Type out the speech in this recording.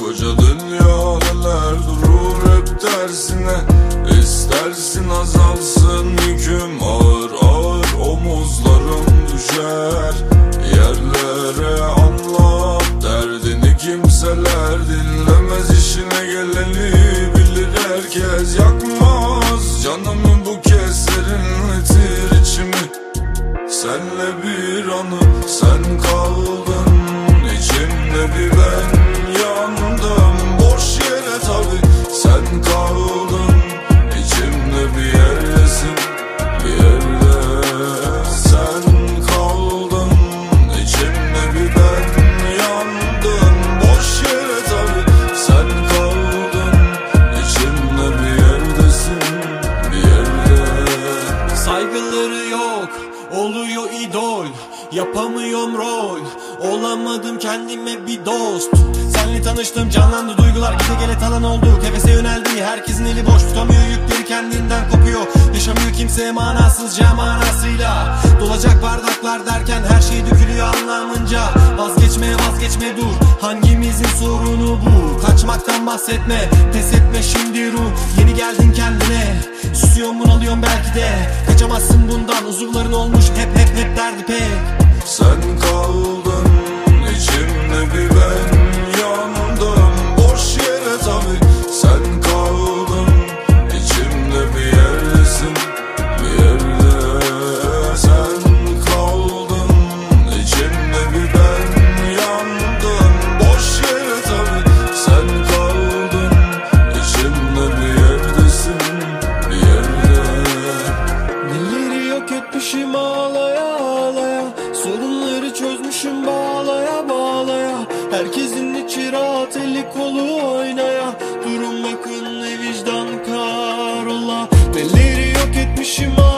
Koca dünya neler durur hep tersine. İstersin azalsın yüküm, ağır ağır omuzlarım düşer yerlere. Anlat derdini, kimseler dinlemez, işine geleni bilir herkes. Yakmaz canımı bu kez, serinletir içimi senle bir anı. Sen kaldın içimde, bir ben yandım boş yere tabi. Sen kaldın içimde, bir yerdesin bir yerde. Sen kaldın içimde, bir ben yandım boş yere tabi. Sen kaldın içimde, bir yerdesin bir yerde. Saygıları yok, oluyor idol. Yapamıyorum rol, olamadım kendime bir dost. Senle tanıştım, canlandı duygular, gide gele talan olduk. Hevese yöneldi, herkesin eli boş, tutamıyor yükleri, kendinden kopuyor. Yaşamıyor kimse manasızca, manasıyla dolacak bardaklar derken her şey dökülüyor anlamınca. Vazgeçme vazgeçme dur, hangimizin sorunu bu? Kaçmaktan bahsetme, pes etme şimdi ruh. Yeni geldin kendine, susuyorum bunalıyorum belki de. Kaçamazsın bundan, uzuvların olmuş hep derdi pek. Sen kaldın içimde, bir ben yandım boş yere tabi. Sen kaldın içimde, bir yerdesin bir yerde. Sen kaldın içimde, bir ben yandım boş yere tabi. Sen kaldın içimde, bir yerdesin bir yerde. Neleri yok etmişim ağlaya ağlaya, sorunları çözmüşüm bağlaya bağlaya. Herkesin içi rahat, eli kolu oynaya. Durun bakın ne vicdan karola. Neleri yok etmişim ağlaya